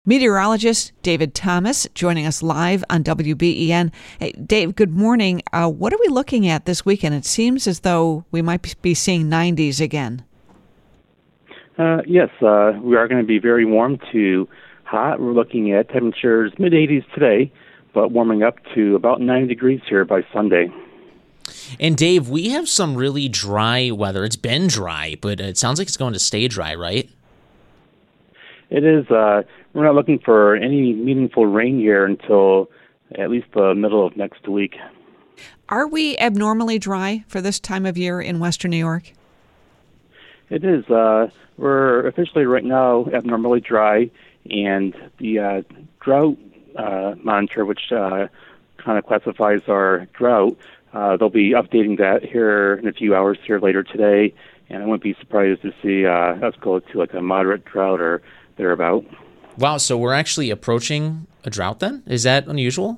Meteorologist David Thomas joining us live on WBEN. Hey, Dave, good morning. What are we looking at this weekend? It seems as though we might be seeing 90s again. Yes, we are going to be very warm to hot. We're looking at temperatures mid-80s today, but warming up to about 90 degrees here by Sunday. And Dave, we have some really dry weather. It's been dry, but it sounds like it's going to stay dry, right? It is. We're not looking for any meaningful rain here until at least the middle of next week. Are we abnormally dry for this time of year in Western New York? It is. We're officially right now abnormally dry, and the drought monitor, which kind of classifies our drought, they'll be updating that here in a few hours here later today, and I wouldn't be surprised to see us go to like a moderate drought or thereabout. Wow, so we're actually approaching a drought then? Is that unusual?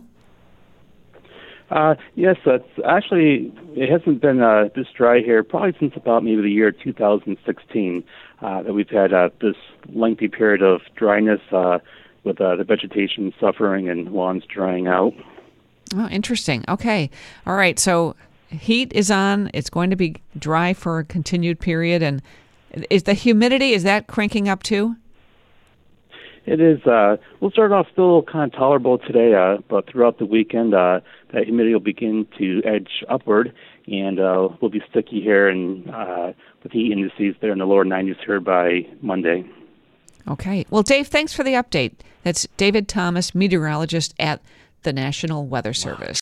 Yes, that's actually, it hasn't been this dry here probably since about maybe the year 2016 that we've had this lengthy period of dryness with the vegetation suffering and lawns drying out. Oh, interesting. Okay. All right. So heat is on. It's going to be dry for a continued period. And is the humidity, is that cranking up too? It is. We'll start off still kind of tolerable today, but throughout the weekend, that humidity will begin to edge upward, and we'll be sticky here and with heat indices there in the lower 90s here by Monday. Okay. Well, Dave, thanks for the update. That's David Thomas, meteorologist at the National Weather Service.